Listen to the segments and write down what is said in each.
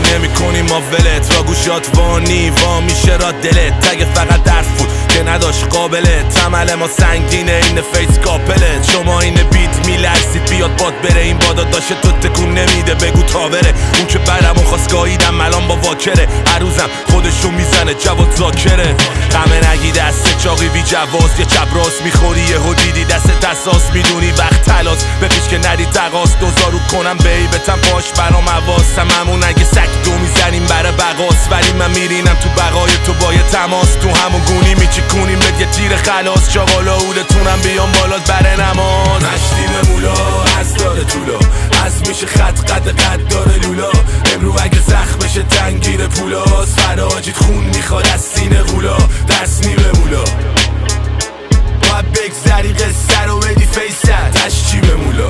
نمی کنیم ما ولت را گوشات وانی وا میشه را دلت تگ فقط درف بود که نداشت قابله تمل ما سنگینه این فیس کاپله شما این بیت میلرزید بیاد باد بره این بادا داشته تو تکون نمیده بگو تا بره اون که برمون خواست گاییدم الان با واکره هر روزم خودشو میزنه جواد زاکره غمه نگی دست چاقی بی جواز یه چپ راست میخوری یهو دیدی دست اساس میدونی وقت تلاس بپیش که ندی تقاس دوزارو کنم بیبتم پاش برام حواسم همون اگه سک دو میزنیم برای بقاس ولی من میرینم تو بقای تو با یه تماس تو همون گونی میچکونیم بد یه تیر خلاص چاقالا اولتونم بیام بالات بره نماز نشتی به مولا از داره طولا از میشه خط قد داره لولا امرو اگه زخم بشه تنگیر پولاس فراجید خون میخواد از سینه غولا دست نی به مولا باید بگذری قصه رو بدی فیست تشچی به مولا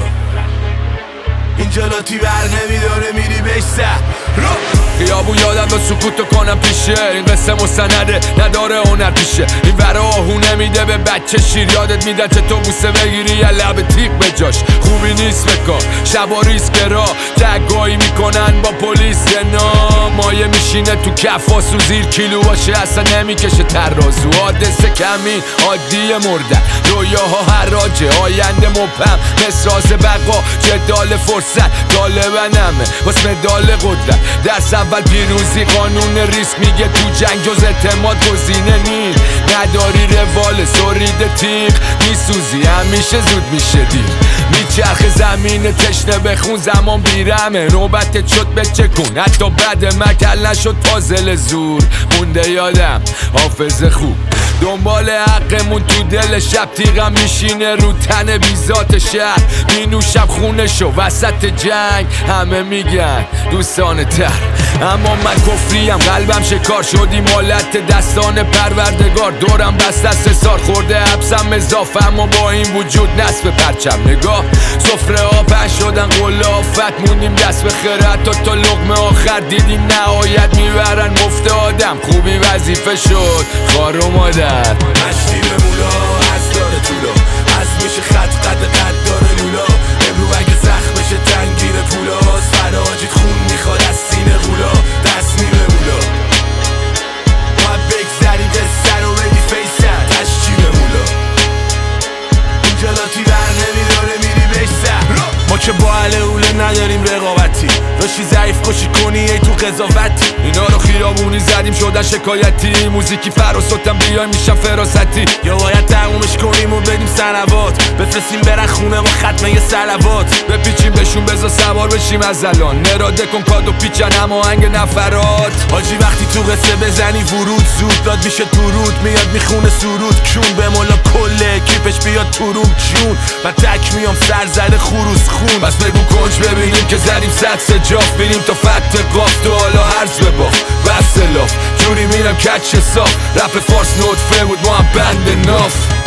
اینجا لاتی بر نمیداره میری بهش خیابون یادم با سکوتو کنم پیشه این قصه مستنده نداره هنر پیشه این ور آهو نمیده به بچه شیر یادت میدن چه تو بوسه بگیری یه لب تیغ به جاش خوبی نیست بکار شبا ریسک را دگایی میکنن با پلیس نام مایه میشینه تو کفاس و زیر کیلو باشه اصلا نمیکشه ترازو حادثه کمی عادی مردن رویاها حراجه آینده مبهم مسراز بقا جدال فرصت طالبنمه واس مدال قدرت درس اول پیروزی قانون ریسک میگه تو جنگ جز اعتماد گزینه نی نداری روال سرید تیغ میسوزی همیشه زود میشه دیر میچرخ زمین تشنه بخون زمان بیرمه نوبتت شد بچکون حتی بعد مکل نشد پازل زور مونده یادم حافظ خوب دنبال حقمون تو دل شب تیغم میشینه رو تن بیزات شهر مینوشم خونشو وسط جنگ همه میگن دوستان تر اما من کفریم قلبم شکار شدی مالت دستان پروردگار دورم بست دست سار خورده حبسم اضافه اما با این وجود نصف پرچم نگاه سفره ها پهن شدن قله آفت موندیم دست به خیرت تا لقمه آخر دیدیم نهایت میبرن مفت آدم خوبی وظیفه شد خار و مادر نشتی به مولا از داره طولا از میشه خط قد داره لولا امرو اگه زخم بشه تنگیر پولاس فراجید خون میخواد از سینه غولا دست نی به مولا باید بگذری قصه رو بدی فیست تشچی به مولا اینجا لاتی بر نمیداره میری بهش ما که با اهل اوله نداریم رقابتی داشتی ضعیف کشی کنی ای تو قضاوتی اینا رو خیابونی زدیم شدن شکایتی موزیکی فراسوتم بیای میشم فراستی یا باید تقومش کنیم و بدیم سنوات بفرستیم برن خونه با ختمه یه سلوات بپیچیم بهشون بذار سوار بشیم از الان نراده کن کادو پیچن هماهنگ نفرات حاجی وقتی تو قصه بزنی ورود زود داد میشه تو رود میاد میخونه سرود کون به مولا کله کیپش بیاد تو روم جون من تک میام سر زده خروس خون بس بگو کنج ببینیم که زدیم صد سجاف بینیم تا فتح قاف تو حالا هرز بباف بس لاف جوری میرم کچ صاف رپ فارس نوت فر بود ما هم بند ناف